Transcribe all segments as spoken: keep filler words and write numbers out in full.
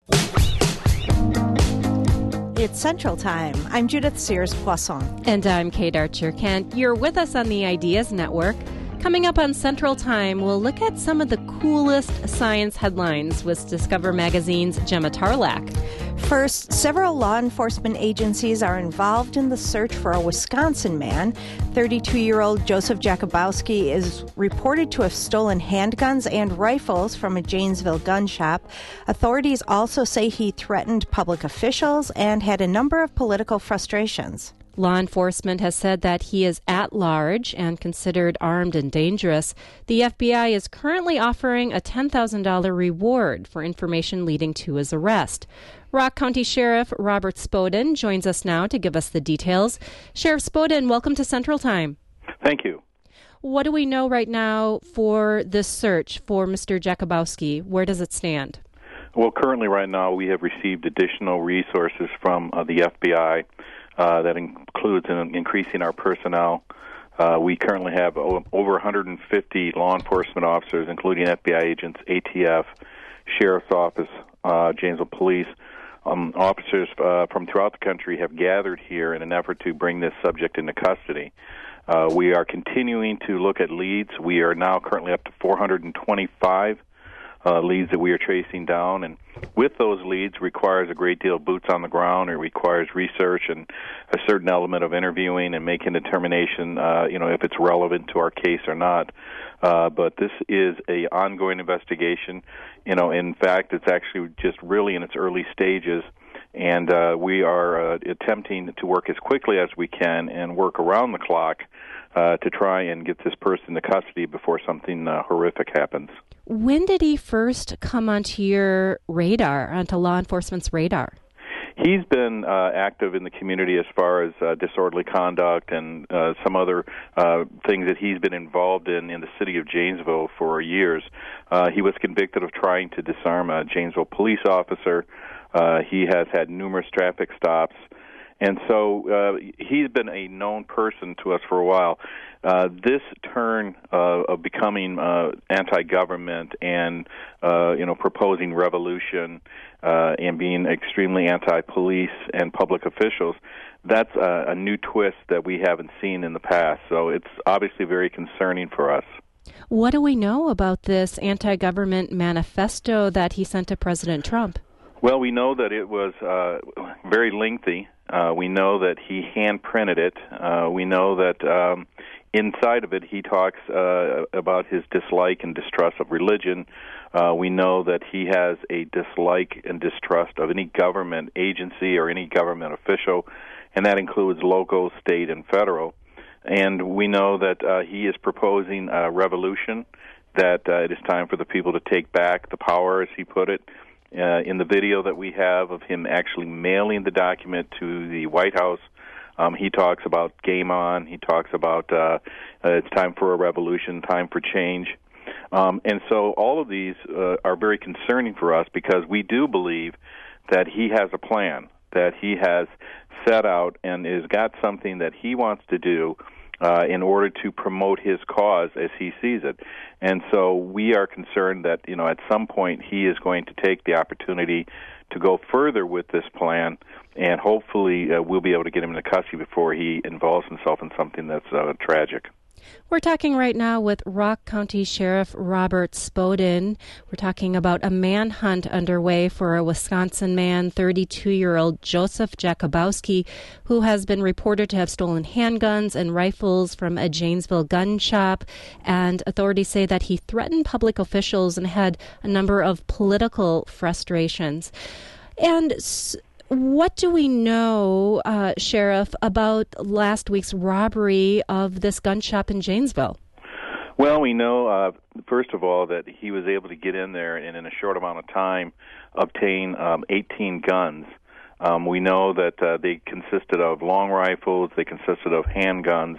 It's Central Time. I'm Judith Sears-Poisson. And I'm Kate Archer-Kent. You're with us on the Ideas Network. Coming up on Central Time, we'll look at some of the coolest science headlines with Discover Magazine's Gemma Tarlak. First, several law enforcement agencies are involved in the search for a Wisconsin man. thirty-two-year-old Joseph Jakubowski is reported to have stolen handguns and rifles from a Janesville gun shop. Authorities also say he threatened public officials and had a number of political frustrations. Law enforcement has said that he is at large and considered armed and dangerous. The F B I is currently offering a ten thousand dollars reward for information leading to his arrest. Rock County Sheriff Robert Spoden joins us now to give us the details. Sheriff Spoden, welcome to Central Time. Thank you. What do we know right now for this search for Mister Jakubowski? Where does it stand? Well, currently right now we have received additional resources from uh, the F B I. Uh, that includes in increasing our personnel. Uh, we currently have o- over one hundred fifty law enforcement officers, including F B I agents, A T F, Sheriff's Office, uh, Janesville Police. Um, officers uh, from throughout the country have gathered here in an effort to bring this subject into custody. Uh, we are continuing to look at leads. We are now currently up to four hundred twenty-five Uh, leads that we are tracing down, and with those leads requires a great deal of boots on the ground. It requires research and a certain element of interviewing and making a determination, uh, you know, if it's relevant to our case or not. Uh, but this is a ongoing investigation. You know, in fact, it's actually just really in its early stages, and uh, we are uh, attempting to work as quickly as we can and work around the clock uh, to try and get this person to custody before something uh, horrific happens. When did he first come onto your radar, onto law enforcement's radar? He's been uh, active in the community as far as uh, disorderly conduct and uh, some other uh, things that he's been involved in in the city of Janesville for years. Uh, he was convicted of trying to disarm a Janesville police officer. Uh, he has had numerous traffic stops. And so uh, he's been a known person to us for a while. Uh, this turn uh, of becoming uh, anti-government and uh, you know proposing revolution uh, and being extremely anti-police and public officials, that's a, a new twist that we haven't seen in the past. So it's obviously very concerning for us. What do we know about this anti-government manifesto that he sent to President Trump? Well, we know that it was uh, very lengthy. Uh, we know that he hand-printed it. Uh, we know that um, inside of it he talks uh, about his dislike and distrust of religion. Uh, we know that he has a dislike and distrust of any government agency or any government official, and that includes local, state, and federal. And we know that uh, he is proposing a revolution, that uh, it is time for the people to take back the power, as he put it. Uh, in the video that we have of him actually mailing the document to the White House, um, he talks about game on. He talks about uh, uh, it's time for a revolution, time for change. Um, and so all of these uh, are very concerning for us because we do believe that he has a plan, that he has set out and has got something that he wants to do Uh, in order to promote his cause as he sees it. And so we are concerned that, you know, at some point he is going to take the opportunity to go further with this plan, and hopefully uh, we'll be able to get him into custody before he involves himself in something that's uh, tragic. We're talking right now with Rock County Sheriff Robert Spoden. We're talking about a manhunt underway for a Wisconsin man, thirty-two-year-old Joseph Jakubowski, who has been reported to have stolen handguns and rifles from a Janesville gun shop. And authorities say that he threatened public officials and had a number of political frustrations. And s- What do we know, uh, Sheriff, about last week's robbery of this gun shop in Janesville? Well, we know, uh, first of all, that he was able to get in there and in a short amount of time obtain um, eighteen guns. Um, we know that uh, they consisted of long rifles, they consisted of handguns.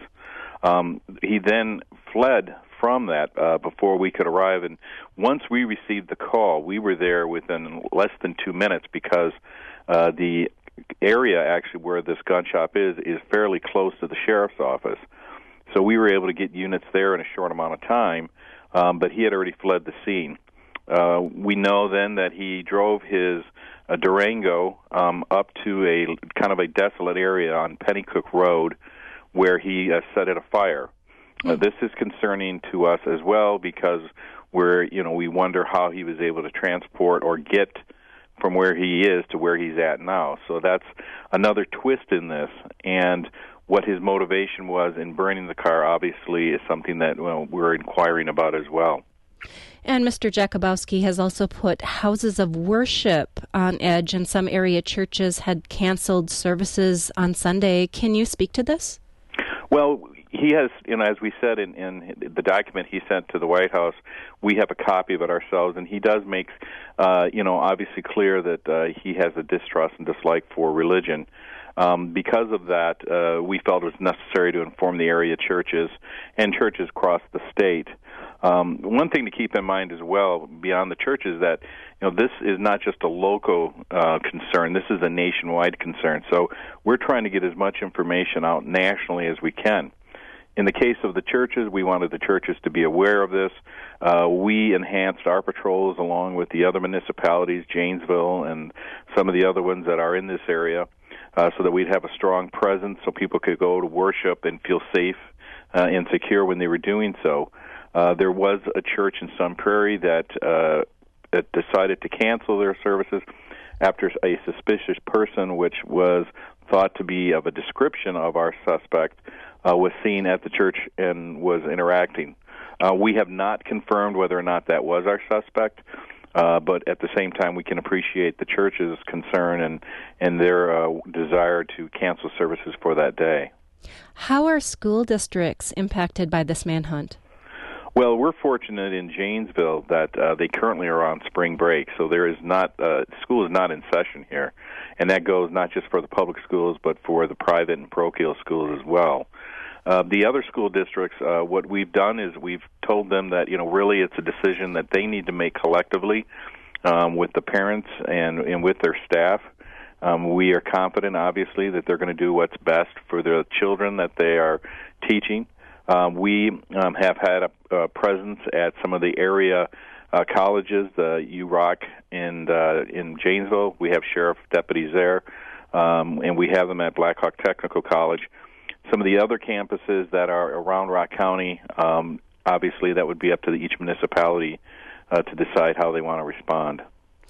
Um, he then fled from that uh, before we could arrive, and once we received the call, we were there within less than two minutes because Uh, the area actually where this gun shop is is fairly close to the sheriff's office. So we were able to get units there in a short amount of time, um, but he had already fled the scene. Uh, we know then that he drove his uh, Durango um, up to a kind of a desolate area on Pennycook Road where he uh, set it afire. Uh, this is concerning to us as well because we're, you know, we wonder how he was able to transport or get from where he is to where he's at now. So that's another twist in this. And what his motivation was in burning the car obviously is something that, well, we're inquiring about as well. And Mister Jakubowski has also put houses of worship on edge, and some area churches had canceled services on Sunday. Can you speak to this? Well, he has, you know, as we said in, in the document he sent to the White House, we have a copy of it ourselves, and he does make, uh, you know, obviously clear that uh, he has a distrust and dislike for religion. Um, because of that, uh, we felt it was necessary to inform the area churches and churches across the state. Um, one thing to keep in mind as well, beyond the churches, that you know this is not just a local uh, concern. This is a nationwide concern. So we're trying to get as much information out nationally as we can. In the case of the churches, we wanted the churches to be aware of this. Uh, we enhanced our patrols along with the other municipalities, Janesville and some of the other ones that are in this area, uh, so that we'd have a strong presence so people could go to worship and feel safe uh, and secure when they were doing so. Uh, there was a church in Sun Prairie that, uh, that decided to cancel their services after a suspicious person, which was thought to be of a description of our suspect, uh, was seen at the church and was interacting. Uh, we have not confirmed whether or not that was our suspect, uh, but at the same time we can appreciate the church's concern and, and their uh, desire to cancel services for that day. How are school districts impacted by this manhunt? Well, we're fortunate in Janesville that uh, they currently are on spring break, so there is not uh, school is not in session here, and that goes not just for the public schools but for the private and parochial schools as well. Uh, the other school districts, uh, what we've done is we've told them that you know really it's a decision that they need to make collectively um, with the parents and, and with their staff. Um, we are confident, obviously, that they're going to do what's best for the children that they are teaching. Um, we um, have had a, a presence at some of the area uh, colleges, the U R O C and uh, in Janesville. We have sheriff deputies there, um, and we have them at Black Hawk Technical College. Some of the other campuses that are around Rock County, um, obviously that would be up to each municipality uh, to decide how they want to respond.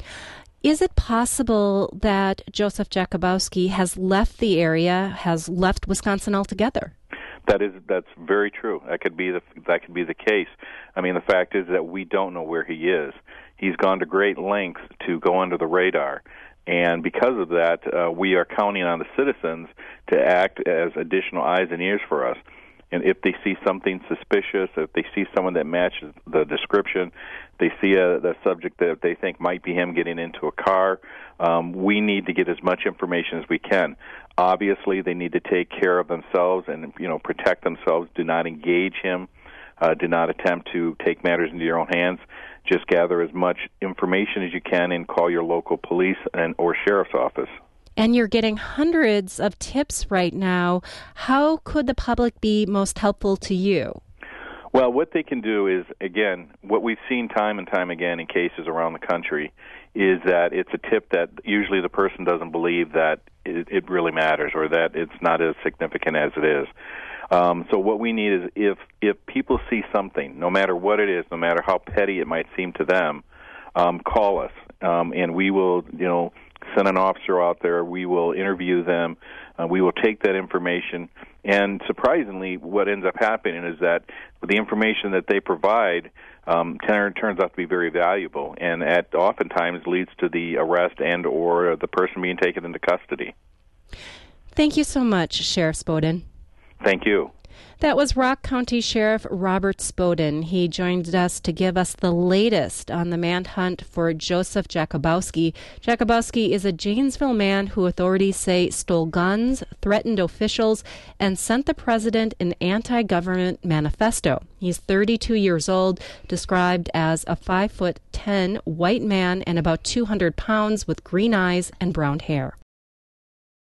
Is it possible that Joseph Jakubowski has left the area, has left Wisconsin altogether? That is, that's very true. That could be the that could be the case. I mean, the fact is that we don't know where he is. He's gone to great lengths to go under the radar, and because of that, uh, we are counting on the citizens to act as additional eyes and ears for us. And if they see something suspicious, if they see someone that matches the description, they see a the subject that they think might be him getting into a car, um, we need to get as much information as we can. Obviously, they need to take care of themselves and you know protect themselves. Do not engage him. Uh, do not attempt to take matters into your own hands. Just gather as much information as you can and call your local police and or sheriff's office. And you're getting hundreds of tips right now. How could the public be most helpful to you? Well, what they can do is, again, what we've seen time and time again in cases around the country is that it's a tip that usually the person doesn't believe that it, it really matters or that it's not as significant as it is. Um, so what we need is if if people see something, no matter what it is, no matter how petty it might seem to them, um, call us, um, and we will, you know, send an officer out there. We will interview them. Uh, we will take that information. And surprisingly, what ends up happening is that the information that they provide um, turns out to be very valuable, and at oftentimes leads to the arrest and or the person being taken into custody. Thank you so much, Sheriff Spoden. Thank you. That was Rock County Sheriff Robert Spoden. He joined us to give us the latest on the manhunt for Joseph Jakubowski. Jakubowski is a Janesville man who authorities say stole guns, threatened officials, and sent the president an anti-government manifesto. He's thirty-two years old, described as a five foot ten white man and about two hundred pounds with green eyes and brown hair.